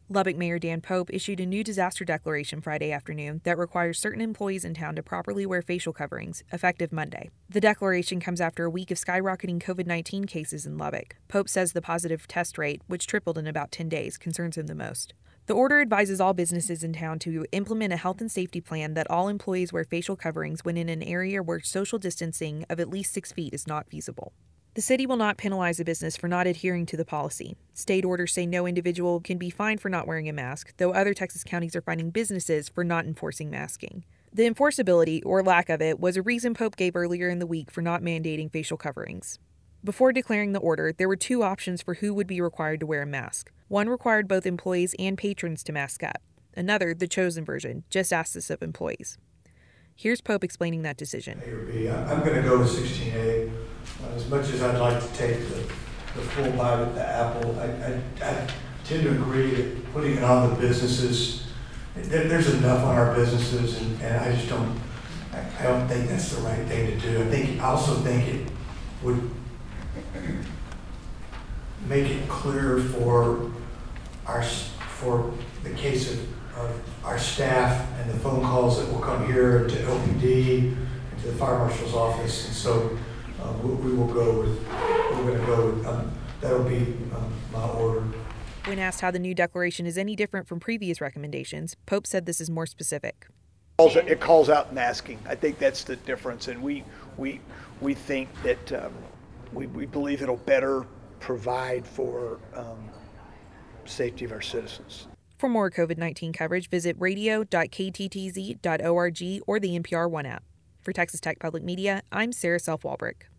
Lubbock Mayor Dan Pope issued a new disaster declaration Friday afternoon that requires certain employees in town to properly wear facial coverings, effective Monday. The declaration comes after a week of skyrocketing COVID-19 cases in Lubbock. Pope says the positive test rate, which tripled in about 10 days, concerns him the most. The order advises all businesses in town to implement a health and safety plan that all employees wear facial coverings when in an area where social distancing of at least 6 feet is not feasible. The city will not penalize a business for not adhering to the policy. State orders say no individual can be fined for not wearing a mask, though other Texas counties are fining businesses for not enforcing masking. The enforceability, or lack of it, was a reason Pope gave earlier in the week for not mandating facial coverings. Before declaring the order, there were two options for who would be required to wear a mask. One required both employees and patrons to mask up. Another, the chosen version, just asked this of employees. Here's Pope explaining that decision. A or B. I'm going to go with 16A. As much as I'd like to take the full bite at the apple, I tend to agree that putting it on the businesses, there's enough on our businesses, and I just don't think that's the right thing to do. I also think it would make it clear for the case of our staff and the phone calls that will come here to LPD and to the fire marshal's office, and so we're going to go with that'll be my order. When asked how the new declaration is any different from previous recommendations, Pope said this is more specific. It calls out masking. I think that's the difference, and we think that we believe it'll better provide for safety of our citizens. For more COVID-19 coverage, visit radio.kttz.org or the NPR One app. For Texas Tech Public Media, I'm Sarah Self-Walbrick.